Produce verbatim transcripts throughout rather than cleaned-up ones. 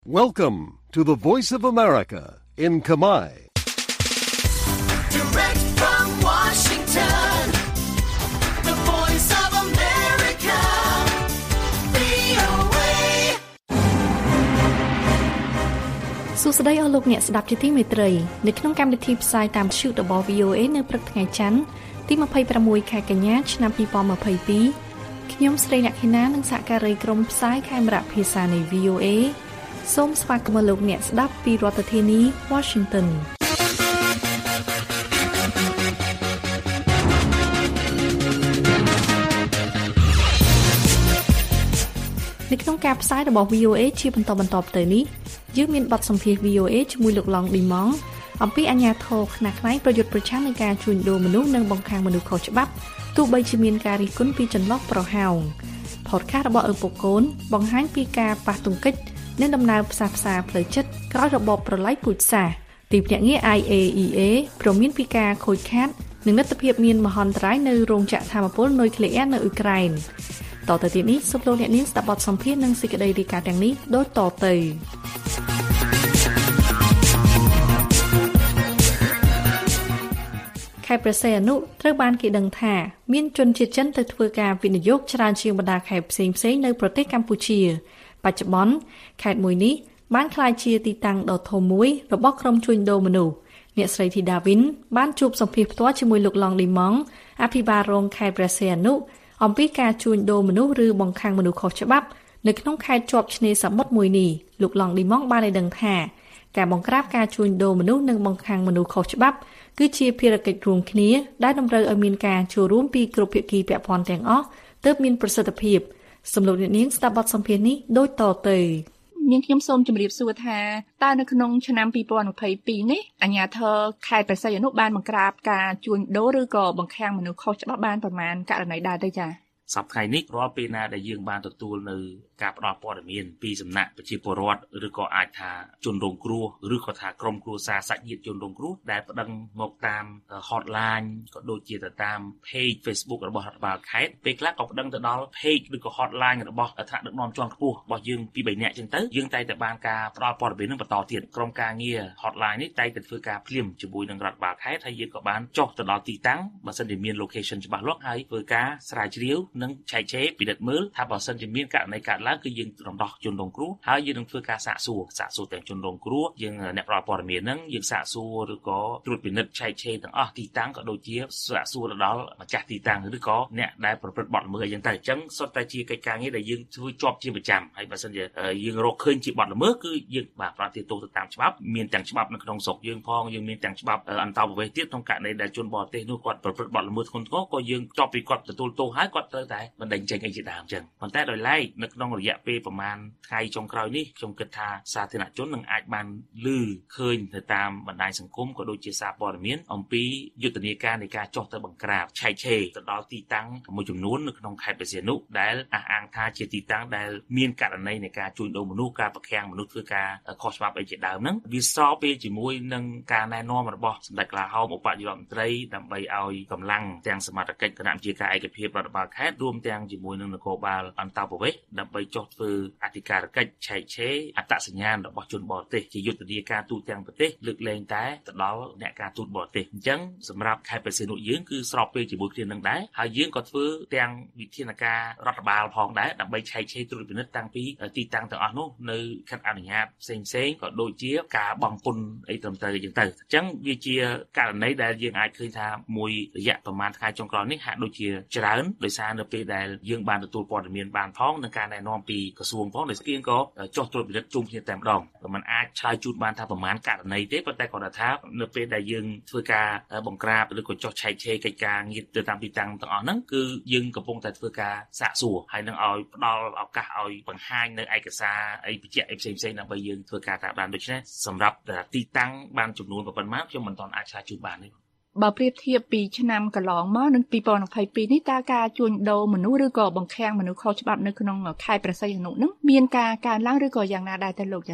Welcome to the Voice of America in Khmer. Direct from Washington, the Voice of America, វី អូ เอ សួស្តីអស់លោកអ្នកស្ដាប់ជាទីមេត្រីនៅក្នុងកម្មវិធីផ្សាយតាមវិទ្យុរបស់ វី អូ เอ នៅព្រឹកថ្ងៃច័ន្ទទីยี่สิบหกខែកញ្ញាឆ្នាំยี่สิบยี่สิบสองខ្ញុំស្រីអ្នកខេណានិងសហការីក្រុមផ្សាយខេមរៈភាសានៃ វី អូ เอ សូមស្វាគមន៍លោកអ្នកស្ដាប់ពីរដ្ឋធានី Washington នៅក្នុងការផ្សាយរបស់ វី អូ เอ ជាបន្តបន្តទៅនេះយើងមានបទសម្ភាសន៍ វី អូ เอ ជាមួយលោកឡង់ឌីម៉ង់អំពីអាជ្ញាធរខ្នះខ្នែងប្រយុទ្ធប្រឆាំងនឹងការជួញដូរមនុស្សនិងបង្ខាំងមនុស្សខុសច្បាប់ទោះបីជាមានការរិះគន់ពីចន្លោះប្រហោង Podcast របស់ឪពុកកូនបង្ហាញពីការប៉ះទង្គិចនៃដំណើរផ្សះផ្សាផ្លូវចិត្តក្រោយរបបប្រល័យពូជសាសន៍ទីភ្នាក់ងារ ไอ เอ อี เอ ព្រមមានពីការខូចខាតនិងលទ្ធភាពមានមហន្តរាយនៅរោងចក្រថាមពលនុយក្លេអ៊ែរនៅអ៊ុយក្រែនតទៅទៀតនេះសូមលោកអ្នកនាងស្ដាប់បទសម្ភាសន៍និងសេចក្តីរាយការណ៍ទាំងនេះដូចតទៅខេត្តព្រះសីហនុត្រូវបានគេដឹងថាមានជនជាតិចិនទៅធ្វើការវិនិយោគច្រើនជាងបណ្ដាខេត្តផ្សេងៗនៅប្រទេសកម្ពុជាបច្ចុប្បន្នខេត្តមួយនេះបានក្លាយជាទីតាំងដ៏ធំមួយរបស់ក្រុមជួញដូរមនុស្សអ្នកស្រីធីតាវិនបានជួបសម្ភាសន៍ផ្ទាល់ជាមួយលោកឡង់ឌីម៉ង់អភិបាលរងខេត្តព្រះសីហនុអំពីការជួញដូរមនុស្សឬបង្ខាំងមនុស្សខុសច្បាប់នៅក្នុងខេត្តជាប់ឆ្នេរសមុទ្រមួយនេះលោកឡង់ឌីម៉ង់បានឲ្យដឹងថាការបង្ក្រាបការជួញដូរមនុស្សនិងបង្ខាំងមនុស្សខុសច្បាប់គឺជាភារកិច្ចរួមគ្នាដែលតម្រូវឲ្យមានការចូលរួមពីគ្រប់ភាគីពាក់ព័ន្ធទាំងអស់ទើបមានប្រសិទ្ធភាពសំឡេងអ្នកនាងស្ដាប់បទសម្ភាសន៍នេះដូចតទៅនាងខ្ញុំសូមជម្រាបសួរថាតើនៅក្នុងឆ្នាំยี่สิบยี่สิบสองនេះអាជ្ញាធរខេត្តព្រះសីហនុបានបង្ក្រាបការជួញដូរឬក៏បង្ខាំងមនុស្សខុសច្បាប់បានប្រមាណករណីដែរទេចា៎សប្តាហ៍នេះរាល់ពេលណាដែលយើងបានទទួលនៅការផ្ដល់ព័ត៌មានពីសំណាក់ប្រជាពលរដ្ឋឬក៏អាចថាជនរងគ្រោះឬក៏ថាក្រុមគ្រួសារសាច់ញាតិជនរងគ្រោះដែលប្តឹងមកតាម hotline ក៏ដូចជាទៅតាម page Facebook របស់រដ្ឋបាលខេត្តពេលខ្លះក៏ប្តឹងទៅដល់ page ឬក៏ hotline របស់ថ្នាក់ដឹកនាំជាន់ខ្ពស់របស់យើងពីរបីនាក់ចឹងទៅយើងតែតែបានការផ្ដល់ព័ត៌មាននឹងបន្តទៀតក្រុមការងារ hotline នេះតែតែធ្វើការភ្លាមជាមួយនឹងរដ្ឋបាលខេត្តហើយយើងក៏បានចុះទៅដល់ទីតាំងបើសិនជាមាន location ច្បាស់លាស់ហើយធ្វើការស្រាវជ្រាវនិងឆែកឆេរពិនិត្យមើលថាបើសិនជាមានករណីកើតឡើងគឺយើងរំដោះជនរងគ្រោះហើយយើងនឹងធ្វើការសាកសួរសាកសួរទាំងជនរងគ្រោះយើងអ្នកផ្ដល់ព័ត៌មានហ្នឹងយើងសាកសួរឬក៏ត្រួតពិនិត្យឆែកឆេរទាំងអស់ទីតាំងក៏ដូចជាសាកសួរទៅដល់ម្ចាស់ទីតាំងឬក៏អ្នកដែលប្រព្រឹត្តបទល្មើសអីចឹងទៅអញ្ចឹងសុទ្ធតែជាកិច្ចការងារដែលយើងធ្វើជាប់ជាប្រចាំហើយបើសិនជាយើងរកឃើញជាបទល្មើសគឺយើងបាទប្រតិទោសទៅតាមច្បាប់មានទាំងច្បាប់នៅក្នុងស្រុកយើងផងយើងមានទាំងច្បាប់អន្តរប្រវេសន៍ទៀតក្នុងករណីដែលជនបរទេសនោះគាត់ប្រព្រឹត្តបទល្មើសធ្ងន់ធ្ងរក៏យើងចប់ពីគាត់ទទួលទោសហើយគាត់ត្រូវតែបណ្តេញចេញអីជាដើមអញ្ចឹងប៉ុន្តែដោយឡែកនៅក្នុងរយៈពេលប្រហែលថ្ងៃចុងក្រោយនេះខ្ញុំគិតថាសាធារណជននឹងអាចបានឮឃើញទៅតាមបណ្ដាញសង្គមក៏ដូចជាសារព័ត៌មានអំពីយុទ្ធនាការនៃការចោះទៅបង្ក្រាបឆែកឆេរទៅដល់ទីតាំងមួយចំនួននៅក្នុងខេត្តព្រះសីហនុដែលអះអាងថាជាទីតាំងដែលមានករណីនៃការជួញដូរមនុស្សការបង្ខាំងមនុស្សធ្វើការខុសច្បាប់អីជាដើមហ្នឹងវាស្របពេលជាមួយនឹងការណែនាំរបស់សម្ដេចកលាហោមឧបនាយករដ្ឋមន្ត្រីដើម្បីឲ្យកម្លាំងទាំងសមត្ថកិច្ចគណៈវិជាការឯកភាពរដ្ឋបាលខេត្តរួមទាំងជាមួយនឹងនគរបាលអន្តរប្រវេសន៍ដើម្បីចុះធ្វើអធិការកិច្ចឆែកឆេរអត្តសញ្ញាណរបស់ជនបរទេសជាយុទ្ធនាការទូទាំងប្រទេសលើកលែងតែទៅដល់អ្នកការទូតបរទេសអញ្ចឹងសម្រាប់ខេត្តព្រះសីហនុយើងគឺស្របពេលជាមួយគ្នានឹងដែរហើយយើងក៏ធ្វើទាំងវិធានការរដ្ឋបាលផងដែរដើម្បីឆែកឆេរត្រួតពិនិត្យតាំងពីទីតាំងទាំងអស់នោះនៅខិតអនុញ្ញាតផ្សេងផ្សេងក៏ដូចជាការបង់ពន្ធអីត្រឹមត្រូវអញ្ចឹងទៅអញ្ចឹងវាជាករណីដែលយើងអាចឃើញថាមួយរយៈប្រហែលថ្ងៃចុងក្រោយនេះហាក់ដូចជាច្រើនដោយសារនៅពេលដែលយើងបានទទួលព័ត៌មានបានផងនឹងការណែនាំពីក្រសួងផងដែលស្គៀងក៏ចុះត្រួតពិនិត្យជុំគ្នាតែម្ដងមិនអាចឆ្លើយជូនបានថាប្រមាណករណីទេប៉ុន្តែគាត់ថានៅពេលដែលយើងធ្វើការបង្ក្រាបឬក៏ចុះឆែកឆេរកិច្ចការងារទៅតាមទីតាំងទាំងអស់ហ្នឹងគឺយើងកំពុងតែធ្វើការសាកសួរហើយនឹងឲ្យផ្ដល់ឱកាសឲ្យបង្ហាញនៅឯកសារអីបញ្ជាក់អីផ្សេងៗដើម្បីយើងធ្វើការតាមដានដូច្នេះសម្រាប់ទីតាំងបានចំនួនប៉ុន្មានខ្ញុំមិនទាន់អាចឆ្លើយជូនបានទេបើប្រៀបធៀបពីឆ្នាំកន្លងមកនិងยี่สิบยี่สิบสองនេះតើការជួញដូរមនុស្សឬក៏បង្ខាំងមនុស្សខុសច្បាប់នៅក្នុងខេត្តព្រះសីហនុនឹងមានការកើនឡើងឬក៏យ៉ាងណាដែរទៅលោកចា៎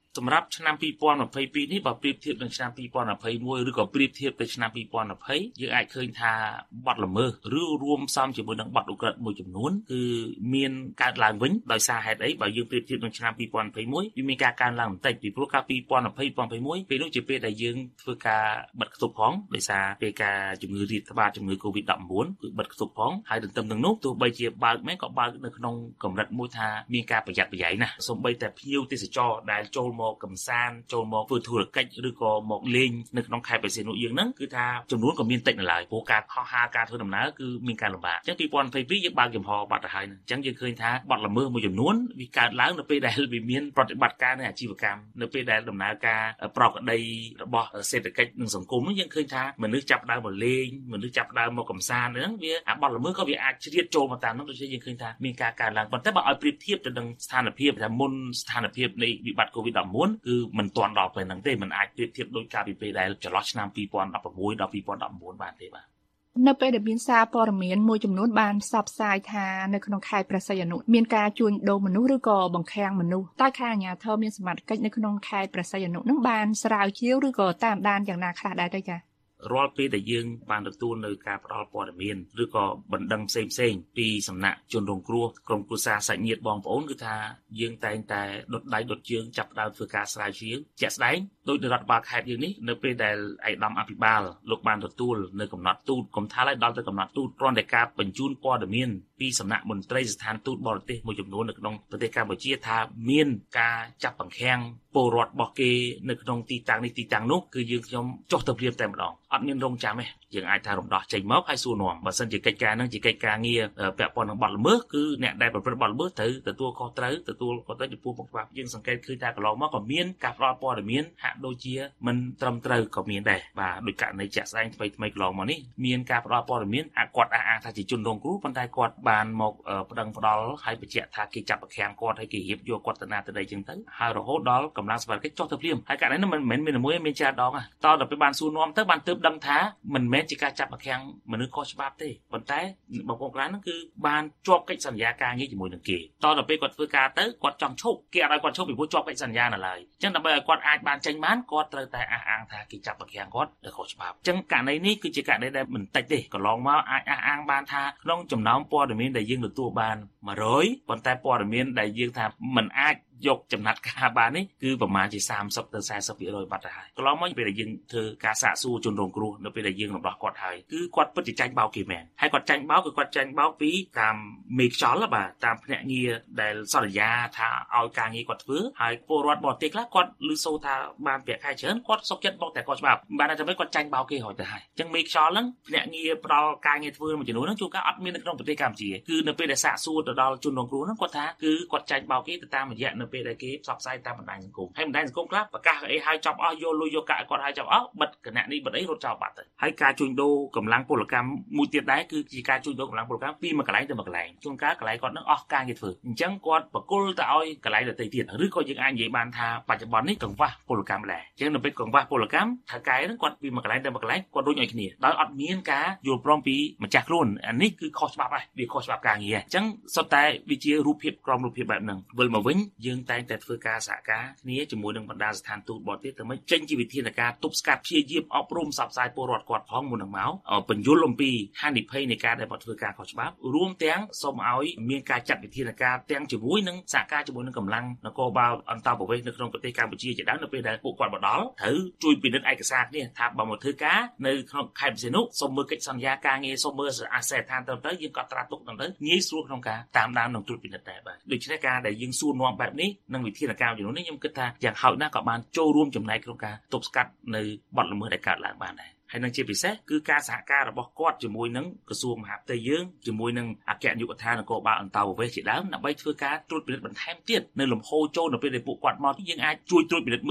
សម្រាប់ឆ្នាំពីរពាន់ម្ភៃពីរនេះបើប្រៀបធៀបនឹងឆ្នាំពីរពាន់ម្ភៃមួយឬក៏ប្រៀបធៀបទៅឆ្នាំពីរពាន់ម្ភៃយើងអាចឃើញថាបទល្មើសឬរួមផ្សំជាមួយនឹងបទឧក្រិដ្ឋមួយចំនួនគឺមានកើតឡើងវិញដោយសារហេតុអីបើយើងប្រៀបធៀបនឹងឆ្នាំពីរពាន់ម្ភៃមួយវាមានការកើនឡើងបន្តិចពីព្រោះកាលពីពីរពាន់ម្ភៃ ពីរពាន់ម្ភៃមួយពេលនោះជាពេលដែលយើងធ្វើការបិទគប់ផងដោយសារពេលការជំងឺរាតត្បាតជំងឺ កូវីដ ដប់ប្រាំគឺបិទគប់ផងហើយទន្ទឹមនឹងនោះទោះបីជាបើកមែនក៏បើកនៅក្នុងកម្រិតមួយថាមានការប្រយ័ត្នប្រយែងណាស់សូម្បីតែភ្ញៀវទេសចរដែលចូលមកកម្សាន្តចូលមកធ្វើធុរកិច្ចឬក៏មកលេងនៅក្នុងខេត្តបរសៀននោះយើងហ្នឹងគឺថាចំនួនក៏មានតិចនៅឡើយព្រោះការហោះហើរការធ្វើដំណើរគឺមានការលំបាកអញ្ចឹងពីរពាន់ម្ភៃពីរយើងបើកចំហបាត់ទៅហើយអញ្ចឹងយើងឃើញថាបទល្មើសមួយចំនួនវាកើតឡើងនៅពេលដែលវាមានប្រតិបត្តិការនៅអាជីវកម្មនៅពេលដែលដំណើរការប្រកដីរបស់សេដ្ឋកិច្ចនិងសង្គមនោះយើងឃើញថាមនុស្សចាប់ដើមមកលេងមនុស្សចាប់ដើមមកកម្សាន្តហ្នឹងវាអាបទល្មើសក៏វាអាចជ្រៀតចូលមកតាមនោះដូចជាយើងឃើញថាមានការកើនឡើងប៉ុន្តែបើឲ្យប្រៀបធៀបទៅនឹងស្ថានភាពថាមុនស្ថានភាពនៃវិបត្តិ កូវីដ ដប់ប្រាំ គឺមិនទាន់ដល់ពេលហ្នឹងទេមិនអាចប្រៀបធៀបដូចកាលពីពេលដែលចន្លោះឆ្នាំពីរពាន់ដប់ប្រាំមួយដល់ពីរពាន់ដប់ប្រាំបានទេបាទនៅពេលដែលមានសារព័ត៌មានមួយចំនួនបានផ្សព្វផ្សាយថានៅក្នុងខេត្តព្រះសីហនុមានការជួញដូរមនុស្សឬក៏បង្ខាំងមនុស្សតើខាងអាជ្ញាធរមានសមត្ថកិច្ចនៅក្នុងខេត្តព្រះសីហនុនឹងបានស្រាវជ្រាវឬក៏តាមដានយ៉ាងណាខ្លះដែរទៅចា៎រាល់ពេលដែលយើងបានទទួលនៅការផ្ដល់ព័ត៌មានឬក៏បណ្ដឹងផ្សេងផ្សេងពីសំណាក់ជនរងគ្រោះក្រុមគ្រួសារសាច់ញាតិបងប្អូនគឺថាយើងតែងតែដុតដៃដុតជើងចាប់ផ្ដើមធ្វើការស្រាវជ្រាវជាក់ស្ដែងដោយរដ្ឋបាលខេត្តយើងនេះនៅពេលដែលឯកឧត្តមអភិបាលលោកបានទទួលនៅកំណត់ទូតកុំថាឲ្យដល់ទៅកំណត់ទូតគ្រាន់តែការបញ្ជូនព័ត៌មានពីសំណាក់មន្ត្រីស្ថានទូតបរទេសមួយចំនួននៅក្នុងប្រទេសកម្ពុជាថាមានការចាប់បង្ខាំងពលរដ្ឋរបស់គេនៅក្នុងទីតាំងនេះទីតាំងនោះគឺយើងខ្ញុំចុះទៅព្រាមតែម្ដងអត់មានរងចាំទេយើងអាចថារំដោះចេញមកហើយសួរនាំបើសិនជាកិច្ចការនឹងជាកិច្ចការងារពាក់ព័ន្ធនឹងបទល្មើសគឺអ្នកដែលប្រព្រឹត្តបទល្មើសត្រូវទទួលខុសត្រូវទទួលខុសត្រូវចំពោះមុខច្បាប់យើងសង្កេតឃើញថាកន្លងមកក៏មានការផ្ដល់ព័ត៌មានហាក់ដូចជាមិនត្រឹមត្រូវក៏មានដែរបាទដោយករណីជាក់ស្ដែងថ្មីថ្មីកន្លងមកនេះមានការផ្ដល់ព័ត៌មានអាគាត់អះអាងថាជាជនរងគ្រោះប៉ុន្តែគាត់បានមកប្តឹងផ្ដល់ហើយបញ្ជាក់ថាគេចាប់បង្ខាំងគាត់ហើយគេរៀបយកគាត់ទៅណាទៅណីចឹងទៅហើយរហូតដល់កម្លាំងសមត្ថកិច្ចចុះទៅភ្លាមហើយករណីនោះមិនមែនមានមួយមានច្រើនដងតដល់ពេលបានសួរនាំទៅបានទើបដឹងថាមិនមែនជាការចាប់បង្ខាំងមនុស្សខុសច្បាប់ទេប៉ុន្តែបងប្អូនខ្លះហ្នឹងគឺបានជាប់កិច្ចសន្យាការងារជាមួយនឹងគេតដល់ពេលគាត់ធ្វើការទៅគាត់ចង់ឈប់គេអត់ឲ្យគាត់ឈប់ពីព្រោះជាប់កិច្ចសន្យានៅឡើយអញ្ចឹងដើម្បីឲ្យគាត់អាចបានចេញបានគាត់ត្រូវតែអះអាងថាគេចាប់បង្ខាំងគាត់ដោយខុសច្បាប់អញ្ចឹងករណីនេះគឺជាករណីដែលមិនតិចទេកន្លងមកអាចអះអាងបានថាក្នុងចំណោមព័ត៌មានដែលយើងទទួលបានមួយរយប៉ុន្តែព័ត៌មានដែលយើងថាមិនអាចយកចំណាត់ការបាននេះគឺប្រមាណជាសាមសិបទៅសែសិបភាគរយបាត់ទៅហើយកន្លងមកពេលដែលយើងធ្វើការសាកសួរជនរងគ្រោះនៅពេលដែលយើងរំដោះគាត់ហើយគឺគាត់ពិតជាចាញ់បោកគេមែនហើយគាត់ចាញ់បោកគឺគាត់ចាញ់បោកពីតាមមេខ្យល់បាទតាមភ្នាក់ងារដែលសន្យាថាឲ្យការងារគាត់ធ្វើហើយពលរដ្ឋបរទេសខ្លះគាត់ឮសូរថាបានប្រាក់ខែច្រើនគាត់សុខចិត្តបោកតែគាត់ច្បាប់បានតែមិនគាត់ចាញ់បោកគេហើយទៅហើយអញ្ចឹងមេខ្យល់ហ្នឹងភ្នាក់ងារផ្ដល់ការងារធ្វើមួយចំនួនហ្នឹងជួនកាលអត់មាននៅក្នុងប្រទេសកម្ពុជាគឺនៅពេលដែលសាកសួរទៅដល់ជនរងគ្រោះហ្នឹងគាត់ថាគឺគាត់ចាញ់បោកគេទៅតាមរយៈនៅពេលដែលគេផ្សព្វផ្សាយតាមបណ្ដាញសង្គមហើយបណ្ដាញសង្គមខ្លះប្រកាសអីហើយចាប់អស់យកលុយយកកាក់គាត់ហើយចាប់អស់បិទគណៈនេះបិទអីរត់ចោលបាត់ទៅហើយការជួញដូរកម្លាំងពលកម្មមួយទៀតដែរគឺជាការជួញដូរកម្លាំងពលកម្មពីមួយកន្លែងទៅមួយកន្លែងជួនកាលកន្លែងគាត់នឹងអស់ការងារធ្វើអញ្ចឹងគាត់បកគលទៅឲ្យកន្លែងដទៃទៀតឬក៏យើងអាចនិយាយបានថាបច្ចុប្បន្ននេះកង្វះពលកម្មដែរអញ្ចឹងនៅពេលកង្វះពលកម្មថៅកែហ្នឹងគាត់ពីមួយកន្លែងទៅមួយកន្លែងគាត់រុញឲ្យគ្នាដោយអត់មានការយល់ព្រមពីម្ចាស់ខ្លួនអានេះគឺខុសច្បាប់ហើយវាខុសច្បាប់ការងារអញ្ចឹងសុទ្ធតែវាជារូបភាពក្រមរូបភាពបែបហ្នឹងវិលមកវិញយើងតែងតែធ្វើការសហការគ្នាជាមួយនឹងបណ្ដាស្ថានទូតបរទេសទៅមិនចេញជាវិធានការទប់ស្កាត់ព្យាយាមអប់រំផ្សព្វផ្សាយពលរដ្ឋគាត់ផងមុននឹងមកបញ្យល់អំពីហានិភ័យនៃការដែលគាត់ធ្វើការខុសច្បាប់រួមទាំងសូមឲ្យមានការចាត់វិធានការទាំងជាមួយនឹងសហការជាមួយនឹងកម្លាំងនគរបាលអន្តរប្រវេសន៍នៅក្នុងប្រទេសកម្ពុជាជាដើមនៅពេលដែលពួកគាត់មកដល់ត្រូវជួយពិនិត្យឯកសារគ្នាថាបើមកធ្វើការនៅក្នុងខេត្តបរសៀននោះសូមមើលកិច្ចសន្យាការងារសូមមើលអាសយដ្ឋានទៅទៅយើងកត់ត្រាទុកទៅងាយស្រួលក្នុងការតាមដាននិងត្រួតពិនិត្យដែរបាទដូច្នេះការដែលយើងសួរនាំបែបនេះនិងវិធានការចំនួននេះខ្ញុំគិតថាយ៉ាងហោចណាស់ក៏បានចូលរួមចំណែកក្នុងការទប់ស្កាត់នៅបទល្មើសដែលកើតឡើងបានដែរហើយនឹងជាពិសេសគឺការសហការរបស់គាត់ជាមួយនឹងក្រសួងមហាផ្ទៃយើងជាមួយនឹងអគ្គនាយកដ្ឋាននគរបាលអន្តរប្រវេសន៍ជាដើមដើម្បីធ្វើការត្រួតពិនិត្យបន្ថែមទៀតនៅលំហូរចូលនៅពេលដែលពួកគាត់មកយើងអាចជួយត្រួតពិនិត្យមើលគ្នា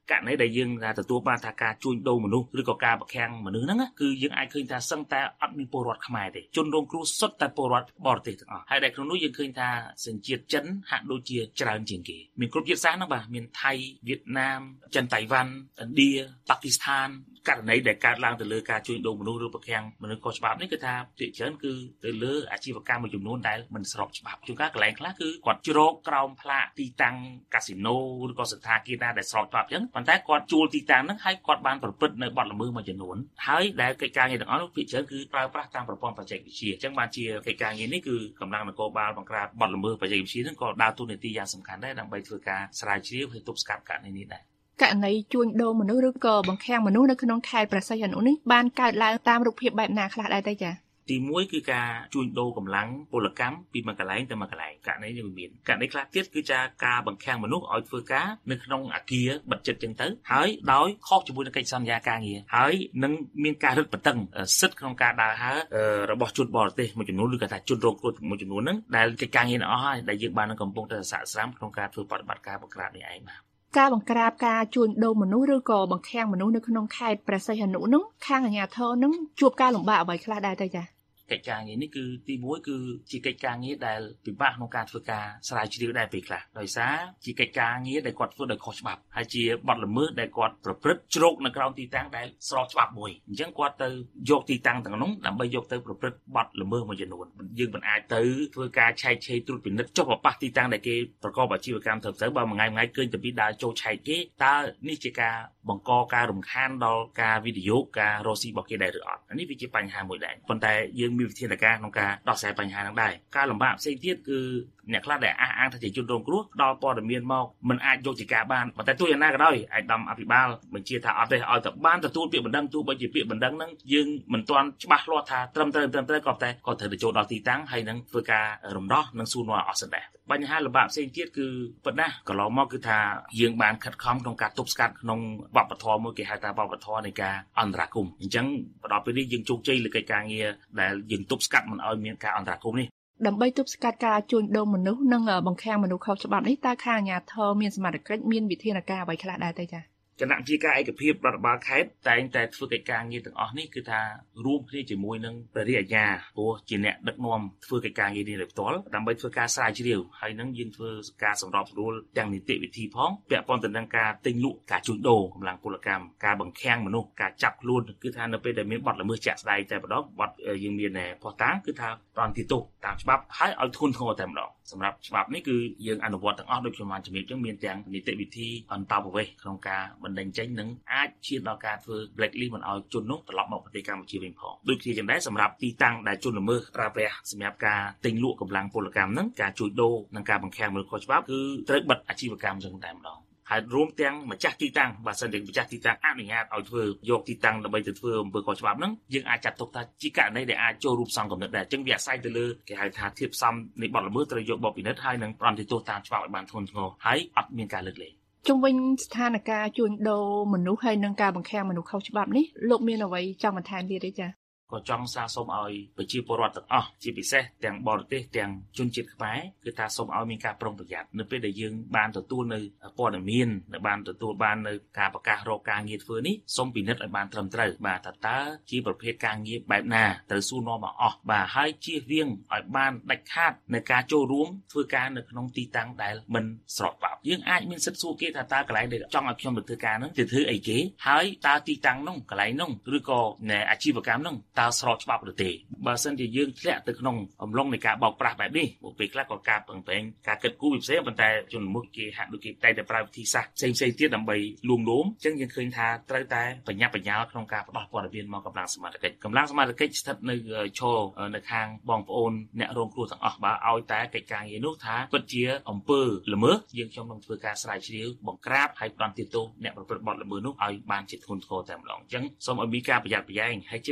ករណីដែលយើងថាទទួលបានថាការជួញដូរមនុស្សឬក៏ការបកខាំងមនុស្សហ្នឹងគឺយើងអាចឃើញថាសឹងតែអត់មានពលរដ្ឋខ្មែរទេជនរងគ្រោះសុទ្ធតែពលរដ្ឋបរទេសទាំងអស់ហើយដែលក្នុងនោះយើងឃើញថាសញ្ជាតិចិនហាក់ដូចជាច្រើនជាងគេមានគ្រប់ជាតិសាសន៍ហ្នឹងបាទមានថៃវៀតណាមចិនតៃវ៉ាន់ឥណ្ឌាប៉ាគីស្ថានករណីដែលកើតឡើងទៅលើការជួញដូរមនុស្សឬបកខាំងមនុស្សខុសច្បាប់នេះគឺថាជាច្រើនគឺទៅលើអាជីវកម្មមួយចំនួនដែលមិនស្របច្បាប់ជួនកាលកន្លែងខ្លះគឺគាត់ជ្រកក្រោមផ្លាកទីតាំងកាស៊ីណូឬក៏សណ្ឋាគារណាដែលស្របច្បាប់អញ្ចឹងប៉ុន្តែគាត់ជួលទីតាំងហ្នឹងហើយគាត់បានប្រព្រឹត្តនៅបទល្មើសមួយចំនួនហើយដែលកិច្ចការងារទាំងអស់នោះភាគច្រើនគឺប្រើប្រាស់តាមប្រព័ន្ធបច្ចេកវិទ្យាអញ្ចឹងបានជាកិច្ចការងារនេះគឺកម្លាំងនគរបាលបង្ក្រាបបទល្មើសបច្ចេកវិទ្យាហ្នឹងក៏ដើរតួនាទីយ៉ាងសំខាន់ដែរដើម្បីធ្វើការស្រាវជ្រាវហើយទប់ស្កាត់ករណីនេះដែរករណីជួញដូរមនុស្សឬក៏បង្ខាំងមនុស្សនៅក្នុងខេត្តព្រះសីហនុនេះបានកើតឡើងតាមរូបភាពបែបណាខ្លះដែរទេចា៎ទីមួយគឺការជួញដូរកម្លាំងពលកម្មពីមួយកន្លែងទៅមួយកន្លែងករណីនេះមានករណីខ្លះទៀតគឺជាការបង្ខាំងមនុស្សឲ្យធ្វើការនៅក្នុងអគារបិទជិតចឹងទៅហើយដោយខុសជាមួយនឹងកិច្ចសន្យាការងារហើយនឹងមានការរឹតបន្តឹងសិទ្ធិក្នុងការដើរហើររបស់ជនបរទេសមួយចំនួនឬក៏ថាជនរងគ្រោះមួយចំនួនហ្នឹងដែលកិច្ចការងារទាំងអស់ហើយដែលយើងបាននឹងកំពុងតែសាកស្រាំក្នុងការធ្វើបដិបត្តិការបង្ក្រាបនេះឯងបាទការបង្ក្រាបការជួញដូរមនុស្សឬក៏បង្ខាំងមនុស្សនៅក្នុងខេត្តព្រះសីហនុនោះខាងអាជ្ញាធរនឹងជួបការលំបាកអ្វីខ្លះដែរទេចា៎កិច្ចការងារនេះគឺទីមួយគឺជាកិច្ចការងារដែលពិបាកក្នុងការធ្វើការស្រាវជ្រាវដែរពេលខ្លះដោយសារជាកិច្ចការងារដែលគាត់ធ្វើដោយខុសច្បាប់ហើយជាបទល្មើសដែលគាត់ប្រព្រឹត្តជ្រកនៅក្រោមទីតាំងដែលស្របច្បាប់មួយអញ្ចឹងគាត់ទៅយកទីតាំងទាំងនោះដើម្បីយកទៅប្រព្រឹត្តបទល្មើសមួយចំនួនយើងមិនអាចទៅធ្វើការឆែកឆេរត្រួតពិនិត្យចុះប្រប៉ះទីតាំងដែលគេប្រកបអាជីវកម្មទៅទៅបើមួយថ្ងៃមួយថ្ងៃឃើញតែពីដើរចូលឆែកគេតើនេះជាការបង្កការរំខានដល់ការវិនិយោគការរកស៊ីរបស់គេដែរឬអត់នេះវាជាបញ្ហាមួយដែរប៉ុន្តែយើងមានវិធានការក្នុងការដោះស្រាយបញ្ហាហ្នឹងដែរការលំបាកផ្សេងទៀតគឺអ្នកខ្លះដែលអះអាងថាជាជនរងគ្រោះដល់ព័ត៌មានមកមិនអាចយកជាការបានប៉ុន្តែទោះយ៉ាងណាក៏ដោយឯកឧត្តមអភិបាលបញ្ជាថាអត់ទេឲ្យតែបានទទួលពាក្យបណ្ដឹងទោះបីជាពាក្យបណ្ដឹងហ្នឹងយើងមិនទាន់ច្បាស់លាស់ថាត្រឹមត្រូវត្រឹមត្រូវក៏តែក៏ត្រូវទៅចូលដល់ទីតាំងហើយនឹងធ្វើការរំដោះនិងសួរនាំអស់សិនដែរបញ្ហាលំបាកផ្សេងទៀតគឺប៉ុណ្ណាកន្លងមកគឺថាយើងបានខិតខំក្នុងការទប់ស្កាត់ក្នុងវប្បធម៌មួយគេហៅថាវប្បធម៌នៃការអន្តរាគមន៍អញ្ចឹងបន្ទាប់ពីនេះយើងជោគជ័យលើកិច្ចការងារដែលយើងទប់ស្កាត់មិនឲ្យមានការអន្តរាគមន៍នេះដើម្បីទប់ស្កាត់ការជួញដូរមនុស្សនិងបង្ខាំងមនុស្សខុសច្បាប់នេះតើខាងអាជ្ញាធរមានសមត្ថកិច្ចមានវិធានការអ្វីខ្លះដែរទេចា៎គណៈជាការឯកភាពរដ្ឋបាលខេត្តតែងតែធ្វើកិច្ចការងារទាំងអស់នេះគឺថារួមគ្នាជាមួយនឹងព្រះរាជអាជ្ញាព្រោះជាអ្នកដឹកនាំធ្វើកិច្ចការងារនេះដោយផ្ទាល់ដើម្បីធ្វើការស្រាវជ្រាវហើយនឹងយើងធ្វើការសម្របសម្រួលទាំងនីតិវិធីផងពាក់ព័ន្ធទៅនឹងការទិញលក់ការជួញដូរកម្លាំងពលកម្មការបង្ខាំងមនុស្សការចាប់ខ្លួនគឺថានៅពេលដែលមានបទល្មើសជាក់ស្ដែងតែម្ដងបទយើងមានផុសតាងគឺថាតន្ទីទុកតាមច្បាប់ហើយឲ្យធន់ធ្ងរតែម្ដងសម្រាប់ច្បាប់នេះគឺយើងអនុវត្តទាំងអស់ដូចខ្ញុំបានជំរាបចឹងមានទាំងនីតិវិធីអន្តរប្រវេសន៍ក្នុងការបណ្ដេញចេញនិងអាចឈានដល់ការធ្វើ blacklist មិនឲ្យជននោះត្រឡប់មកប្រទេសកម្ពុជាវិញផងដូចជាចឹងដែរសម្រាប់ទីតាំងដែលជនល្មើសប្រើប្រាស់សម្រាប់ការទិញលក់កម្លាំងពលកម្មហ្នឹងការជួញដូរនិងការបង្ខាំងមនុស្សខុសច្បាប់គឺត្រូវបិទអាជីវកម្មចឹងតែម្ដងហើយរួមទាំងម្ចាស់ទីតាំងបើសិនជាម្ចាស់ទីតាំងអនុញ្ញាតឲ្យធ្វើយកទីតាំងដើម្បីទៅធ្វើអំពើខុសច្បាប់ហ្នឹងយើងអាចចាត់ទុកថាជាករណីដែលអាចចូលរូបសង្កគំនិតដែរអញ្ចឹងវាអាស្រ័យទៅលើគេហៅថាធៀបផ្សំនៃបទល្មើសត្រូវយកបទពិនិត្យហើយនឹងប្រន្ទាទោសតាមច្បាប់ឲ្យបានធ្ងន់ធ្ងរហើយអត់មានការលើកលែងជុំវិញស្ថានភាពជួញដូរមនុស្សហើយនឹងការបង្ខាំងមនុស្សខុសច្បាប់នេះលោកមានអ្វីចង់បន្ថែមទៀតទេចា៎ក៏ចង់សាកសូមឲ្យប្រជាពលរដ្ឋទាំងអស់ជាពិសេសទាំងបរទេសទាំងជនជាតិខ្មែរគឺថាសូមឲ្យមានការប្រុងប្រយ័ត្ននៅពេលដែលយើងបានទទួលនៅព័ត៌មានដែលបានទទួលបាននៅការប្រកាសរកការងារធ្វើនេះសូមពិនិត្យឲ្យបានត្រឹមត្រូវបាទថាតើជាប្រភេទការងារបែបណាត្រូវសួរនាំមកអស់បាទហើយជៀសវាងឲ្យបានដាច់ខាតនៅការចូលរួមធ្វើការនៅក្នុងទីតាំងដែលមិនស្របច្បាប់យើងអាចមានសិទ្ធិសួរគេថាតើកន្លែងដែលចង់ឲ្យខ្ញុំទៅធ្វើការហ្នឹងទៅធ្វើអីគេហើយតើទីតាំងហ្នឹងកន្លែងហ្នឹងឬក៏អាជីវកម្មហ្នឹងតើស្របច្បាប់ឬទេបើសិនជាយើងធ្លាក់ទៅក្នុងអំឡុងនៃការបោកប្រាស់បែបនេះពេលខ្លះក៏ការពឹងប្រែងការគិតគូរវាផ្សេងប៉ុន្តែជនល្មើសគេហាក់ដូចគេតែតែប្រើវិធីសាស្ត្រផ្សេងផ្សេងទៀតដើម្បីលួងលោមអញ្ចឹងយើងឃើញថាត្រូវតែបញ្ញាបញ្ញាក្នុងការផ្ដោះព័ត៌មានមកកម្លាំងសមត្ថកិច្ចកម្លាំងសមត្ថកិច្ចស្ថិតនៅឈរនៅខាងបងប្អូនអ្នករងគ្រោះទាំងអស់បើឲ្យតែកិច្ចការងារនោះថាពិតជាអំពើល្មើសយើងខ្ញុំនឹងធ្វើការស្រាវជ្រាវបង្ក្រាបហើយផ្ដន្ទាទោសអ្នកប្រព្រឹត្តបទល្មើសនោះឲ្យបានជាធ្ងន់ធ្ងរតែម្ដងអញ្ចឹងសូមឲ្យមានការប្រយ័ត្នប្រយែងហើយជាពិសេសក៏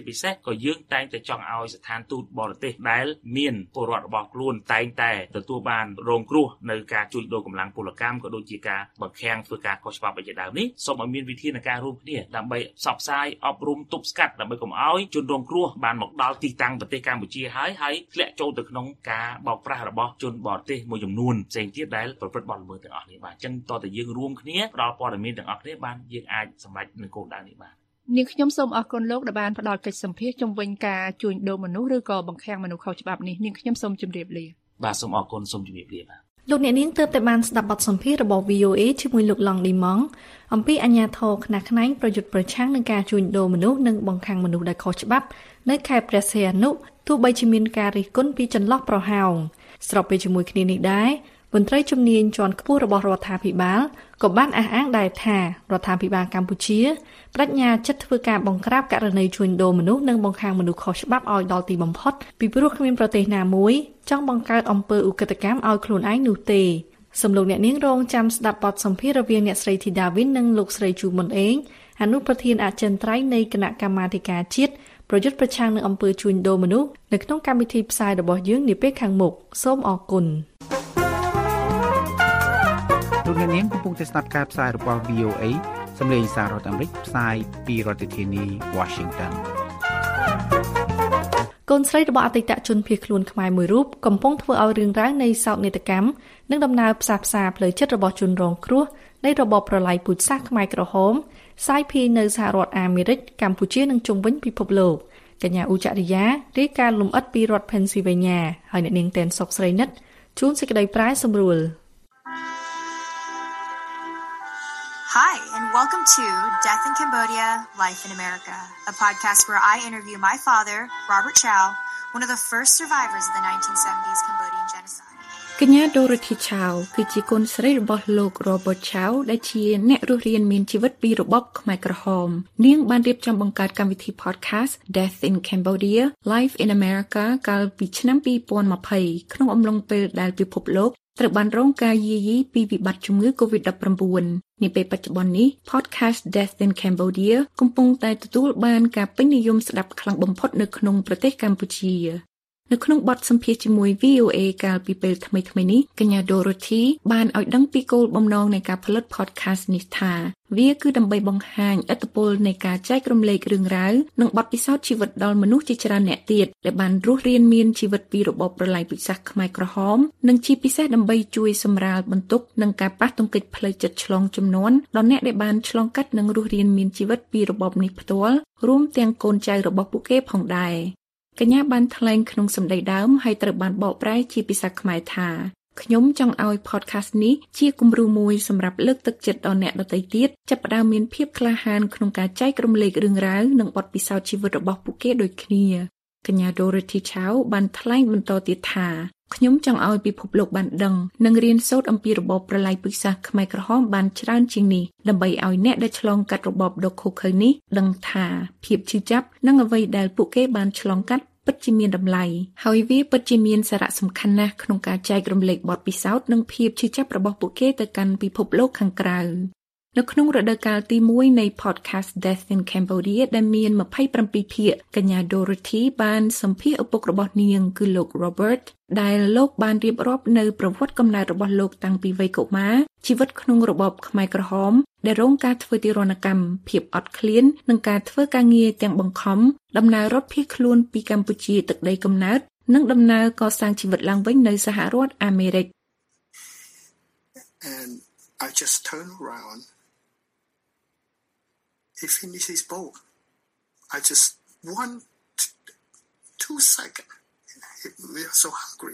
ក៏យើងតែងតែចង់ឲ្យស្ថានទូតបរទេសដែលមានពលរដ្ឋរបស់ខ្លួនតែងតែទទួលបានរងគ្រោះនៅការជួញដូរកម្លាំងពលកម្មក៏ដូចជាការបង្ខាំងធ្វើការខុសច្បាប់ជាដើមនេះសូមឲ្យមានវិធានការរួមគ្នាដើម្បីផ្សព្វផ្សាយអប់រំទប់ស្កាត់ដើម្បីកុំឲ្យជនរងគ្រោះបានមកដល់ទីតាំងប្រទេសកម្ពុជាហើយហើយធ្លាក់ចូលទៅក្នុងការបោកប្រាស់របស់ជនបរទេសមួយចំនួនផ្សេងទៀតដែលប្រព្រឹត្តបទល្មើសទាំងអស់នេះបាទអញ្ចឹងតើតើយើងរួមគ្នាផ្ដល់ព័ត៌មានទាំងអស់គ្នាបានយើងអាចសម្រេចនឹងគោលដៅនេះបាននាងខ្ញុំសូមអរគុណលោកដែលបានផ្ដល់កិច្ចសម្ភាសន៍ជំវិញការជួញដូរមនុស្សឬក៏បង្ខាំងមនុស្សខុសច្បាប់នេះនាងខ្ញុំសូមជម្រាបលាបាទសូមអរគុណសូមជម្រាបលាបាទលោកអ្នកនាងទើបតែបានស្ដាប់បទសម្ភាសន៍របស់ វី អូ អេ ជាមួយលោកឡង់ឌីម៉ង់អំពីអាជ្ញាធរខ្នះខ្នែងប្រយុទ្ធប្រឆាំងនឹងការជួញដូរមនុស្សនិងបង្ខាំងមនុស្សដែលខុសច្បាប់នៅខេត្តព្រះសីហនុទោះបីជាមានការរិះគន់ពីចន្លោះប្រហោងស្របពេលជាមួយគ្នានេះដែរមន្ត្រីជំនាញជាន់ខ្ពស់របស់រដ្ឋាភិបាលក៏បានអះអាងដែរថារដ្ឋាភិបាលកម្ពុជាបដិញ្ញាចិត្តធ្វើការបង្ក្រាបករណីជួញដូរមនុស្សនិងបង្ខាំងមនុស្សខុសច្បាប់ឲ្យដល់ទីបំផុតពីព្រោះគ្មានប្រទេសណាមួយចង់បង្កើតអំពើឧក្រិដ្ឋកម្មឲ្យខ្លួនឯងនោះទេសូមលោកអ្នកនាងរងចាំស្ដាប់បទសម្ភាសន៍រវាងអ្នកស្រីធីតាវិននិងលោកស្រីជូមុនអេងអនុប្រធានអចិន្ត្រៃយ៍នៃគណៈកម្មាធិការជាតិប្រយុទ្ធប្រឆាំងនឹងអំពើជួញដូរមនុស្សនៅក្នុងកម្មវិធីផ្សាយរបស់យើងនាពេលខាងមុខសូមអរគុណលោកអ្នកនាងកំពុងតែស្ដាប់ការផ្សាយរបស់ វី អូ អេ សម្លេងសាររដ្ឋអាមេរិកផ្សាយពីរដ្ឋធានី Washington កូនស្រីរបស់អតីតជនភៀសខ្លួនខ្មែរមួយរូបកំពុងធ្វើឲ្យរឿងរ៉ាវនៃសោកនាដកម្មនិងដំណើរផ្សះផ្សាផ្លូវចិត្តរបស់ជនរងគ្រោះនៃរបបប្រល័យពូជសាសន៍ខ្មែរក្រហមសាយភាយនៅសហរដ្ឋអាមេរិកកម្ពុជានិងជុំវិញពិភពលោកកញ្ញាឧចរិយារាយការណ៍លម្អិតពីរដ្ឋ Pennsylvania ហើយអ្នកនាងតែនសុកស្រីនិតជួនសេចក្តីប្រាយសម្រួល Hi, and welcome to Death in Cambodia, Life in America, a podcast where I interview my father, Robert Chow, one of the first survivors of the nineteen seventies Cambodian genocide. កញ្ញា Dorothy Chow គឺជាកូនស្រីរបស់លោក Robert Chow ដែលជាអ្នករស់រានមានជីវិតពីរបបខ្មែរក្រហមនាងបានរៀបចំបង្កើតកម្មវិធី podcast Death in Cambodia, Life in America កាលពីឆ្នាំពីរពាន់ยี่สิบក្នុងអំឡុងពេលដែលពិភពលោកត្រូវបានរងការយាយីពីវិបត្តិជំងឺ COVID ដប់ប្រាំបួន នាពេលបច្ចុប្បន្ននេះ podcast Death in Cambodia កំពុងតែទទួលបានការពេញនិយមស្ដាប់ខ្លាំងបំផុតនៅក្នុងប្រទេសកម្ពុជានៅក្នុងបទសម្ភាសន៍ជាមួយ វី អូ អេ កាលពីពេលថ្មីៗនេះកញ្ញា Dorothy បានឲ្យដឹងពីគោលបំណងនៃការផលិត podcast នេះថាវាគឺដើម្បីបង្ហាញឥទ្ធិពលនៃការចែករំលែករឿងរ៉ាវនិងបទពិសោធន៍ជីវិតដល់មនុស្សជាច្រើនអ្នកទៀតដែលបានរស់រានមានជីវិតពីរបបប្រល័យពូជសាសន៍ខ្មែរក្រហមនិងជាពិសេសដើម្បីជួយសម្រាលបន្ទុកនិងការប៉ះទង្គិចផ្លូវចិត្តឆ្លងជំនាន់ដល់អ្នកដែលបានឆ្លងកាត់និងរស់រានមានជីវិតពីរបបនេះផ្ទាល់រួមទាំងកូនចៅរបស់ពួកគេផងដែរកញ្ញាបានថ្លែងក្នុងសម្ដីដើមហើយត្រូវបានបកប្រែជាភាសាខ្មែរថាខ្ញុំចង់ឲ្យ podcast នេះជាគំរូមួយសម្រាប់លើកទឹកចិត្តដល់អ្នកដទៃទៀតចាប់ផ្ដើមមានភាពក្លាហានក្នុងការចែករំលែករឿងរ៉ាវនិងបទពិសោធន៍ជីវិតរបស់ពួកគេដូចគ្នាកញ្ញា Dorothy Chow បានថ្លែងបន្តទៀតថាខ្ញុំចង់ឲ្យពិភពលោកបានដឹងនិងរៀនសូត្រអំពីរបបប្រល័យពូជសាសន៍ខ្មែរក្រហមបានច្រើនជាងនេះដើម្បីឲ្យអ្នកដែលឆ្លងកាត់របបដ៏ឃោរឃៅនេះដឹងថាភាពឈឺចាប់និងអ្វីដែលពួកគេបានឆ្លងកាត់ពិតជាមានតម្លៃហើយវាពិតជាមានសារៈសំខាន់ណាស់ក្នុងការចែករំលែកបទពិសោធន៍និងភាពឈឺចាប់របស់ពួកគេទៅកាន់ពិភពលោកខាងក្រៅនៅក្នុងរដូវកាលទីមួយនៃ podcast Death in Cambodia ដែលមានยี่สิบเจ็ดភាគកញ្ញា Dorothy បានសម្ភាសឪពុករបស់នាងគឺលោក Robert ដែលលោកបានរៀបរាប់នៅប្រវត្តិកំណើតរបស់លោកតាំងពីវ័យកុមារជីវិតក្នុងរបបខ្មែរក្រហមដែលរងការធ្វើទារុណកម្មភាពអត់ឃ្លាននិងការធ្វើការងារទាំងបង្ខំដំណើររត់ភៀសខ្លួនពីកម្ពុជាទឹកដីកំណើតនិងដំណើរកសាងជីវិតឡើងវិញនៅសហរដ្ឋអាមេរិក And I just turn around He finished his bowl. I just one, two seconds. We are so hungry.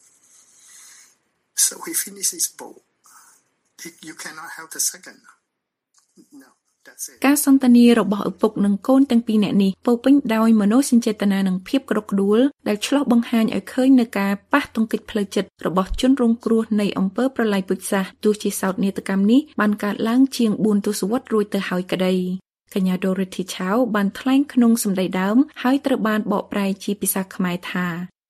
So he finished his bowl. He, you cannot have the second. No, that's it. ការសន្ទនារបស់ឪពុកនិងកូនទាំងពីរនាក់នេះពោរពេញដោយមនោសញ្ចេតនានិងភាពក្រក្ដួលដែលឆ្លុះបង្ហាញឲ្យឃើញនៅការប៉ះទង្គិចផ្លូវចិត្តរបស់ជនរងគ្រោះនៃអំពើប្រល័យពូជសាសន៍ទោះជាសោកនាដកម្មនេះបានកើតឡើងជាងបួនទសវត្សរ៍រួចទៅហើយក្តីកញ្ញា Dorothy Chow បានថ្លែងក្នុងសម្ដីដើមហើយត្រូវបានបកប្រែជាភាសាខ្មែរថា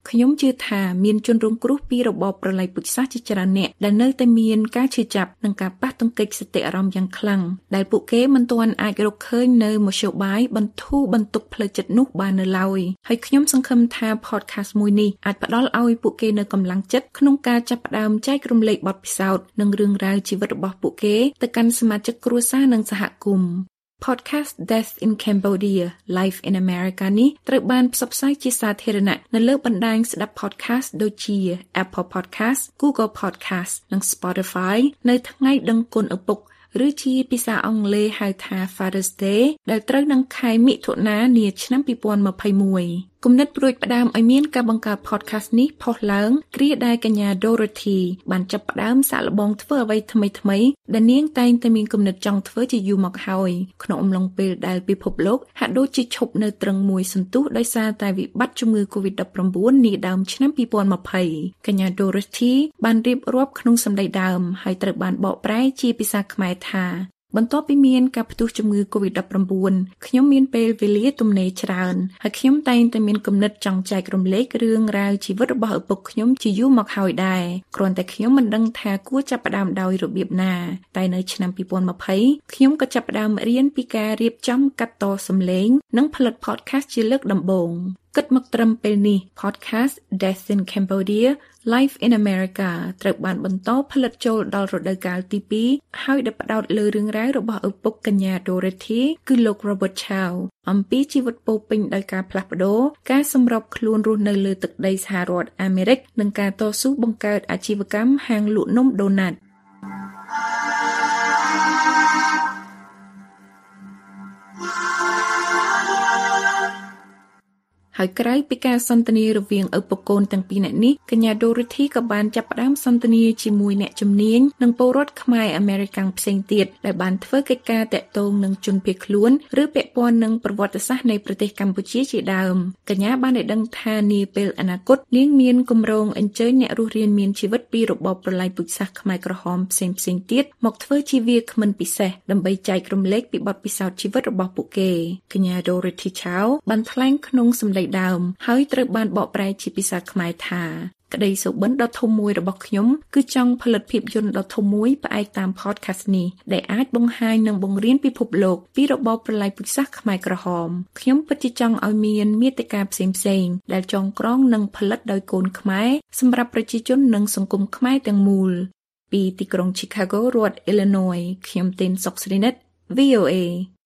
ខ្ញុំជឿថាមានជនរងគ្រោះពីរបបប្រល័យពូជសាសន៍ជាច្រើនអ្នកដែលនៅតែមានការឈឺចាប់និងការប៉ះទង្គិចសតិអារម្មណ៍យ៉ាងខ្លាំងដែលពួកគេមិនទាន់អាចរកឃើញនៅមធ្យោបាយបន្ធូរបន្ទុកផ្លូវចិត្តនោះបាននៅឡើយហើយខ្ញុំសង្ឃឹមថា podcast មួយនេះអាចផ្ដល់ឲ្យពួកគេនូវកម្លាំងចិត្តក្នុងការចាប់ផ្ដើមចែករំលែកបទពិសោធន៍និងរឿងរ៉ាវជីវិតរបស់ពួកគេទៅកាន់សមាជិកគ្រួសារនិងសហគមន៍ Podcast Death in Cambodia Life in America នេះត្រូវបានផ្សព្វផ្សាយជាសាធារណៈនៅលើបណ្ដាញស្ដាប់ podcast ដូចជា Apple Podcast, Google Podcast និង Spotify នៅថ្ងៃដឹងគុណឪពុកឬជាភាសាអង់គ្លេសហៅថា Father's Day ដែលត្រូវនឹងខែមិថុនានាឆ្នាំពីរពាន់ម្ភៃមួយ គំនិតព្រួយផ្ដើមឲ្យមានការបង្កើត podcast នេះផុសឡើងគ្រាដែលកញ្ញា Dorothy បានចាប់ផ្ដើមសាកល្បងធ្វើអ្វីថ្មីថ្មីដែលនាងតែងតែមានគំនិតចង់ធ្វើជាយូរមកហើយក្នុងអំឡុងពេលដែលពិភពលោកហាក់ដូចជាឈប់នៅត្រឹងមួយសន្ទុះដោយសារតែវិបត្តិជំងឺ កូវីដ ដប់ប្រាំបួន នាដើមឆ្នាំពីរពាន់ម្ភៃ កញ្ញា Dorothy បានរៀបរាប់ក្នុងសម្ដីដើមហើយត្រូវបានបកប្រែជាភាសាខ្មែរថាបន្ទាប់ពីមានការផ្ទុះជំងឺ កូវីដ ដប់ប្រាំបួន ខ្ញុំមានពេលវេលាទំនេរច្រើនហើយខ្ញុំតែងតែមានគំនិតចង់ចែករំលែករឿងរ៉ាវជីវិតរបស់ឪពុកខ្ញុំជាយូរមកហើយដែរគ្រាន់តែខ្ញុំមិនដឹងថាគួរចាប់ផ្ដើមដោយរបៀបណាតែនៅឆ្នាំពីរពាន់ម្ភៃខ្ញុំក៏ចាប់ផ្ដើមរៀនពីការរៀបចំកាត់តសំឡេងនិងផលិត podcast ជាលើកដំបូងគិតមកត្រឹមពេលនេះ podcast Death in Cambodia Life in America ត្រូវបានបន្តផលិតចូលដល់រដូវកាលទីពីរហើយដែលផ្ដោតលើរឿងរ៉ាវរបស់ឪពុកកញ្ញា Dorothy គឺលោក Robert Chow អំពីជីវិតពោពេញដោយការផ្លាស់ប្ដូរការសម្របខ្លួនរស់នៅលើទឹកដីសហរដ្ឋអាមេរិកនិងការតស៊ូបង្កើតអាជីវកម្មហាងលក់នំដូណាត់ហើយក្រៅពីការសន្ទនារវាងឪពុកកូនទាំងពីរនាក់នេះកញ្ញា Dorothy ក៏បានចាប់ផ្ដើមសន្ទនាជាមួយអ្នកជំនាញនិងពលរដ្ឋខ្មែរអាមេរិកាំងផ្សេងទៀតដែលបានធ្វើកិច្ចការតាក់ទងនឹងជនភៀសខ្លួនឬពាក់ព័ន្ធនឹងប្រវត្តិសាស្ត្រនៃប្រទេសកម្ពុជាជាដើមកញ្ញាបានឲ្យដឹងថានាពេលអនាគតនាងមានគម្រោងអញ្ជើញអ្នករស់រានមានជីវិតពីរបបប្រល័យពូជសាសន៍ខ្មែរក្រហមផ្សេងផ្សេងទៀតមកធ្វើជាវាគ្មិនពិសេសដើម្បីចែករំលែកពីបទពិសោធន៍ជីវិតរបស់ពួកគេកញ្ញា Dorothy Chow បានថ្លែងក្នុងសម្ដីដើមហើយត្រូវបានបកប្រែជាភាសាខ្មែរថាក្តីសុបិនដ៏ធំមួយរបស់ខ្ញុំគឺចង់ផលិតភាពយន្តដ៏ធំមួយផ្អែកតាម podcast នេះដែលអាចបង្ហាញនិងបង្រៀនពិភពលោកពីរបបប្រល័យពូជសាសន៍ខ្មែរក្រហមខ្ញុំពិតជាចង់ឲ្យមានមាតិកាផ្សេងៗដែលចងក្រងនិងផលិតដោយកូនខ្មែរសម្រាប់ប្រជាជននិងសង្គមខ្មែរទាំងមូលពីទីក្រុង Chicago រដ្ឋ Illinois ខ្ញុំទេនសុកស្រីនិត វី អូ เอ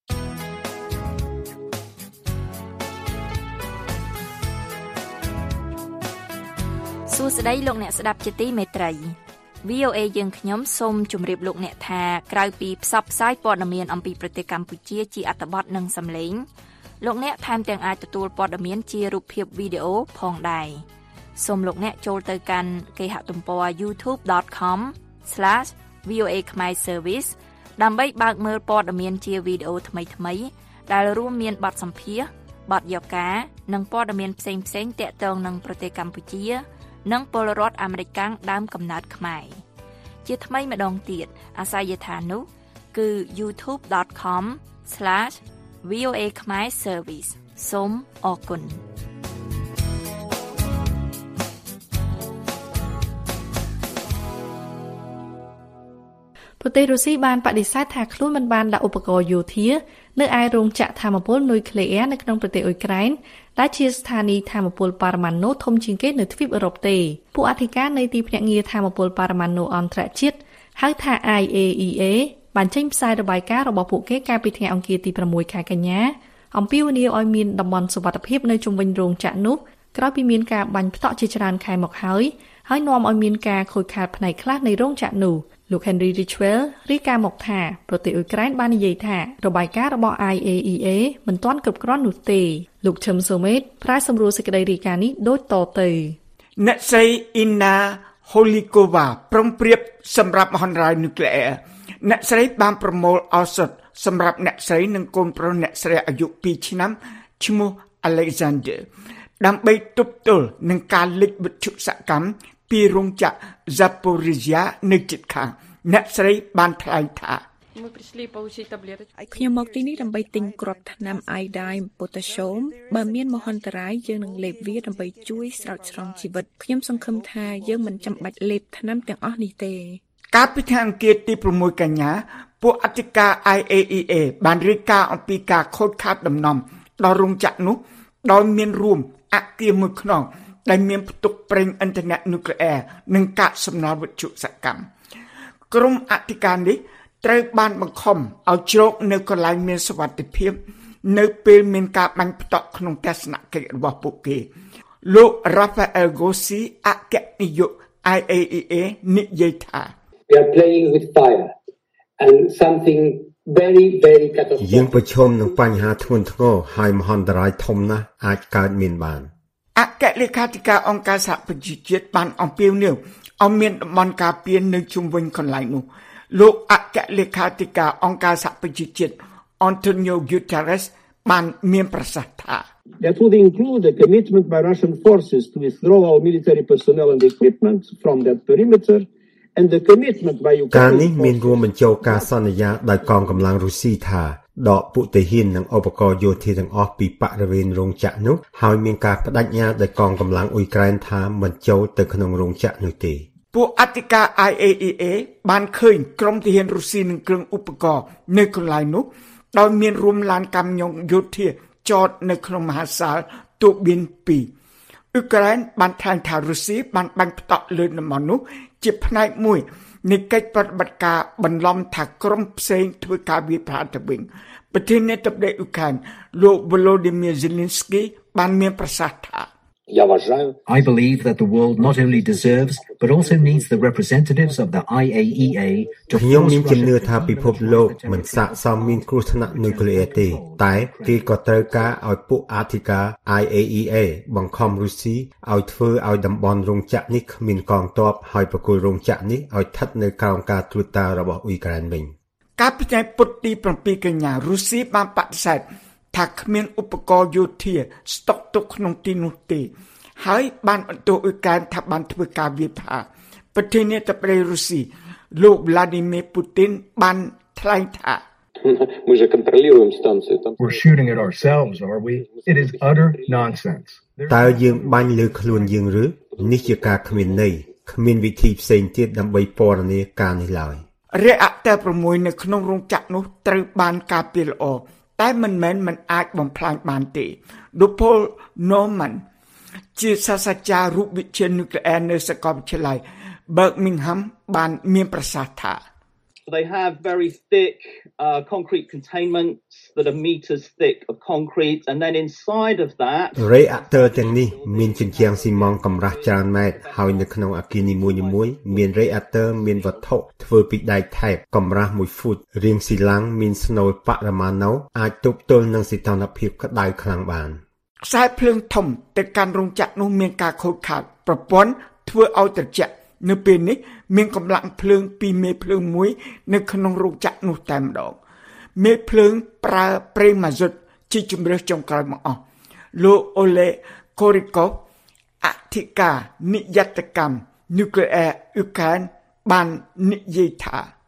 សួស្តីលោកអ្នកស្ដាប់ជាទីមេត្រី វី អូ เอ យើងខ្ញុំសូមជម្រាបលោកអ្នកថាក្រៅពីផ្សព្វផ្សាយព័ត៌មានអំពីប្រទេសកម្ពុជាជាអត្ថបទនិងសំឡេងលោកអ្នកថែមទាំងអាចទទួលព័ត៌មានជារូបភាពវីដេអូផងដែរសូមលោកអ្នកចូលទៅកាន់គេហទំព័រ ยูทูบ ដត com ស្លាស វី អូ เอ Khmer Service ដើម្បីបើកមើលព័ត៌មានជាវីដេអូថ្មីៗដែលរួមមានបទសម្ភាសន៍បទយកការនិងព័ត៌មានផ្សេងៗទាក់ទងនឹងប្រទេសកម្ពុជានិងពលរដ្ឋអាមេរិកកាំងដើមកំណើតខ្មែរជាថ្មីម្ដងទៀតអាសយដ្ឋាននោះគឺ ยูทูบ ដត com ស្លាស វី អូ เอ Khmer Service សូមអរគុណប្រទេសរុស្ស៊ីបានបដិសេធថាខ្លួនមិនបានដាក់ឧបករណ៍យោធានៅឯរោងចក្រថាមពលនុយក្លេអ៊ែរនៅក្នុងប្រទេសអ៊ុយក្រែនដែលជាស្ថានីយ៍ថាមពលបរមាណូធំជាងគេនៅទ្វីបអឺរ៉ុបទេពួកអធិការនៃទីភ្នាក់ងារថាមពលបរមាណូអន្តរជាតិហៅថា ไอ เอ อี เอ បានចេញផ្សាយរបាយការណ៍របស់ពួកគេកាលពីថ្ងៃអង្គារទីប្រាំមួយខែកញ្ញាអំពាវនាវឲ្យមានតំបន់សុវត្ថិភាពនៅជុំវិញរោងចក្រនោះក្រោយពីមានការបាញ់ផ្តក់ជាច្រើនខែមកហើយហើយនាំឲ្យមានការខូចខាតផ្នែកខ្លះនៃរោងចក្រនោះលោក Henry Ridgwell រាយការណ៍មកថាប្រទេសអ៊ុយក្រែនបាននិយាយថារបាយការណ៍របស់ ไอ เอ อี เอ មិនទាន់គ្រប់គ្រាន់នោះទេលោក Chim Somet ប្រាយសម្រួលសេចក្តីរាយការណ៍នេះដូចតទៅអ្នកស្រី Inna Holikova ប្រុងប្រៀបសម្រាប់មហន្តរាយនុយក្លេអ៊ែរអ្នកស្រីបានប្រមូលឱសថសម្រាប់អ្នកស្រីនិងកូនប្រុសអ្នកស្រីអាយុពីរឆ្នាំឈ្មោះ Alexander ដើម្បីទប់ទល់នឹងការលិចវិទ្យុសកម្មពីរោងចក្រ Zaporizhzhia នៅជិតខាងអ្នកស្រីបានថ្លែងថាខ្ញុំមកទីនេះដើម្បីទិញគ្រាប់ថ្នាំ Iodine Potassium បើមានមហន្តរាយយើងនឹងលេបវាដើម្បីជួយស្រោចស្រង់ជីវិតខ្ញុំសង្ឃឹមថាយើងមិនចាំបាច់លេបថ្នាំទាំងអស់នេះទេកាលពីថ្ងៃអង្គារទីប្រាំមួយកញ្ញាពួកអធិការ I A E A បានរាយការណ៍អំពីការខូចខាតដំណាំដល់រោងចក្រនោះដោយមានរួមអគារមួយខ្នងដែលមានផ្ទុកប្រេងឥន្ធនៈនុយក្លេអ៊ែរនិងកាកសំណល់វត្ថុសកម្មក្រុមអធិការនេះត្រូវបានបង្ខំឲ្យជ្រកនៅកន្លែងមានសុវត្ថិភាពនៅពេលមានការបាញ់ផ្ទក់ក្នុងទស្សនកិច្ចរបស់ពួកគេលោក Rafael Grossi អគ្គនាយក I A E A និយាយថា We are playing with fire and something very very catastrophic យើងប្រឈមនឹងបញ្ហាធ្ងន់ធ្ងរហើយមហន្តរាយធំណាស់អាចកើតមានបានអគ្គលេខាធិការអង្គការសហប្រជាជាតិបានអំពាវនាវឲ្យមានតំបន់ការពារនៅជុំវិញកន្លែងនោះលោកអគ្គលេខាធិការអង្គការសហប្រជាជាតិ Antonio Guterres បានមានប្រសាសន៍ថា That would include a commitment by Russian forces to withdraw all military personnel and equipment from that perimeter and the commitment by Ukraine ការនេះមានរួមបញ្ចូលការសន្យាដោយកងកម្លាំងរុស្ស៊ីថាដកពួកទាហាននិងឧបករណ៍យោធាទាំងអស់ពីបរិវេណរោងចក្រនោះហើយមានការបដិញ្ញាដោយកងកម្លាំងអ៊ុយក្រែនថាមិនចូលទៅក្នុងរោងចក្រនោះទេពួកអធិការ I A E A បានឃើញក្រុមទាហានរុស្ស៊ីនិងគ្រឿងឧបករណ៍នៅកន្លែងនោះដោយមានរួមឡានកាំញ៉ុងយោធាចតនៅក្នុងមហាសាលទូបៀនពីរអ៊ុយក្រែនបានថ្លែងថារុស្ស៊ីបានបាញ់ផ្ទក់លើតំបន់នោះជាផ្នែកមួយនៃកិច្ចប្រតិបត្តិការបន្លំថាក្រុមផ្សេងធ្វើការវាយប្រហារទៅវិញប្រធានាធិបតីអ៊ុយក្រែនលោក Volodymyr Zelensky បានមានប្រសាសន៍ថា I believe that the world not only deserves but also needs the representatives of the I A E A to ខ្ញុំមានជំនឿថាពិភពលោកមិនស័ក្តិសមមានគ្រោះថ្នាក់នុយក្លេអ៊ែរទេតែគេក៏ត្រូវការឲ្យពួកអធិការ I A E A បង្ខំរុស្ស៊ីឲ្យធ្វើឲ្យតំបន់រោងចក្រនេះគ្មានកងទ័ពហើយប្រគល់រោងចក្រនេះឲ្យស្ថិតនៅក្រោមការត្រួតត្រារបស់អ៊ុយក្រែនវិញកាលពីថ្ងៃពុធទីប្រាំពីរកញ្ញារុស្ស៊ីបានបដិសេធថាគ្មានឧបករណ៍យោធាស្តុកទុកក្នុងទីនោះទេហើយបានបន្ទោសអ៊ុយក្រែនថាបានធ្វើការវាយប្រហារប្រធានាធិបតីរុស្ស៊ីលោក Vladimir Putin បានថ្លែងថា We're shooting at ourselves, are we? It is utter nonsense. តើយើងបាញ់លើខ្លួនយើងឬនេះជាការគ្មានន័យគ្មានវិធីផ្សេងទៀតដើម្បីពណ៌នាការនេះឡើយរាអាក់ទ័រប្រាំមួយនៅក្នុងរោងចក្រនោះត្រូវបានការពារល្អតែមិនមែនមិនអាចបំផ្លាញបានទេលោក Paul Norman ជាសាស្ត្រាចារ្យរូបវិទ្យានុយក្លេអ៊ែរនៅសាកលវិទ្យាល័យ Birmingham បានមានប្រសាសន៍ថា They have very thick uh, concrete containments that are meters thick of concrete and then inside of that reactor ទាំងនេះមានជញ្ជាំងស៊ីម៉ងកម្រាស់ច្រើនម៉ែត្រហើយនៅក្នុងអគារនីមួយៗមាន reactor មានវត្ថុធ្វើពីដែកថែបកម្រាស់មួយហ្វូតរាងស៊ីឡាំងមានស្នូលបរមាណុអាចទប់ទល់នឹងសីតុណ្ហភាពក្តៅខ្លាំងបានខ្សែភ្លើងធំទៅកាន់រោងចក្រនោះមានការខូចខាតប្រព័ន្ធធ្វើឲ្យត្រជាក់នៅពេលនេះមានកម្លាំងភ្លើងពីមេភ្លើងមួយនៅក្នុងរោងចក្រនោះតែម្ដងមេភ្លើងប្រើប្រេងម៉ាស៊ុតជាជំរើសចុងក្រោយមកអស់លោក Ole Korikov អធិការនិយត្តកម្មនុយក្លេអ៊ែរអ៊ុយក្រែនបាននិយាយថា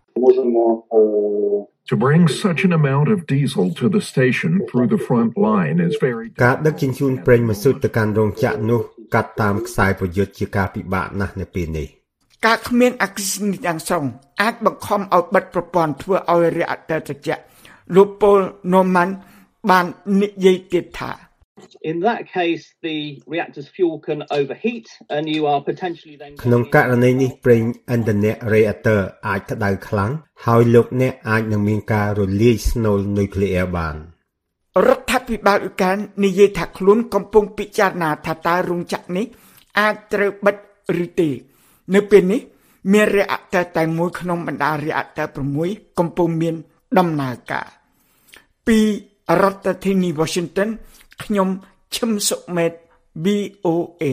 To bring such an amount of diesel to the station through the front line is very ការដឹកជញ្ជូនប្រេងម៉ាស៊ុតទៅកាន់រោងចក្រនោះកាត់តាមខ្សែប្រយុទ្ធជាការពិបាកណាស់នៅពេលនេះការគ្មានអគ្គិសនីទាំងស្រុងអាចបង្ខំឲ្យបិទប្រព័ន្ធធ្វើឲ្យរាអាក់ទ័រត្រជាក់លោក Paul Norman បាននិយាយទៀតថា In that case the reactor's fuel can overheat and you are potentially then ក្នុងករណីនេះប្រេងឥន្ធនៈ reactor អាចក្តៅខ្លាំងហើយលោកអ្នកអាចនឹងមានការរលាយស្នូលនុយក្លេអ៊ែរបានរដ្ឋាភិបាលអ៊ុយក្រែននិយាយថាខ្លួនកំពុងពិចារណាថាតើរោងចក្រនេះអាចត្រូវបិទឬទេនៅពេលនេះមានរាអាក់ទ័រតែមួយក្នុងបណ្ដារាអាក់ទ័រប្រាំមួយកំពុងមានដំណើរការពីរដ្ឋធានី Washington ខ្ញុំឈឹមសុមេត V O A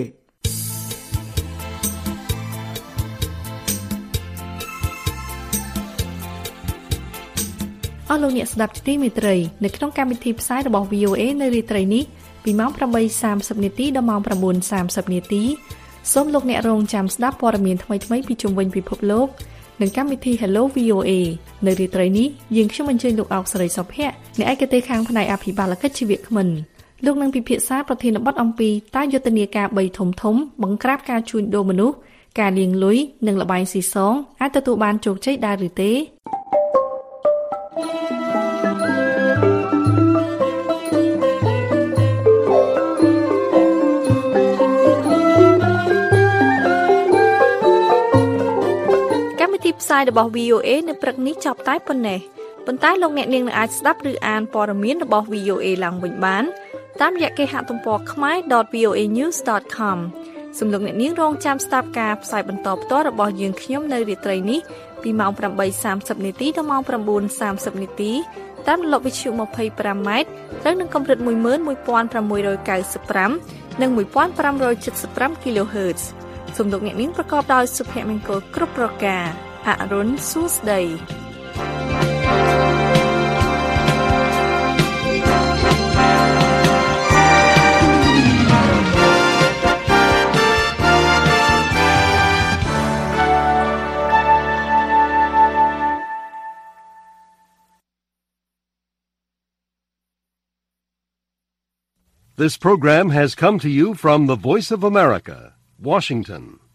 អស់លោកអ្នកស្ដាប់ជាទីមេត្រីនៅក្នុងកម្មវិធីផ្សាយរបស់ V O A នៅរាត្រីនេះពីម៉ោង ប្រាំបីសាមសិប នាទីដល់ម៉ោង ប្រាំបួនសាមសិប នាទីសូមលោកអ្នករងចាំស្ដាប់ព័ត៌មានថ្មីៗពីជុំវិញពិភពលោកនិងកម្មវិធី Hello វី អូ เอ នៅរាត្រីនេះយើងខ្ញុំអញ្ជើញលោកអោកសេរីសុភ័ក្រអ្នកឯកទេសខាងផ្នែកអភិបាលកិច្ចជីវគ្មិនលោកនឹងពិភាក្សាប្រធានបទអំពីតើយុទ្ធនាការបីធំធំបង្ក្រាបការជួញដូរមនុស្សការលាងលុយនិងល្បែងស៊ីសងអាចទទួលបានជោគជ័យដែរឬទេផ្សាយរបស់ វី អូ เอ នៅព្រឹកនេះចប់តែប៉ុណ្ណេះប៉ុន្តែលោកអ្នកនាងនឹងអាចស្ដាប់ឬអានព័ត៌មានរបស់ វី អូ เอ ឡើងវិញបានតាមរយៈគេហទំព័រ ខមែរ ដត វី អូ เอ news ដត com សូមលោកអ្នកនាងរងចាំស្ដាប់ការផ្សាយបន្តផ្ទាល់របស់យើងខ្ញុំនៅរាត្រីនេះពីម៉ោង ប្រាំបីសាមសិប នាទីដល់ម៉ោង ប្រាំបួនសាមសិប នាទីតាមរលកវិទ្យុ ម្ភៃប្រាំ ម៉ែត្រត្រូវនឹងកម្រិត មួយម៉ឺនមួយពាន់ប្រាំមួយរយកៅសិបប្រាំ និង មួយពាន់ប្រាំរយចិតសិបប្រាំ គីឡូហឺត សូមលោកអ្នកនាងប្រកបដោយសុភមង្គលគ្រប់ប្រការអរុនសួស្ដី This program has come to you from the Voice of America, Washington.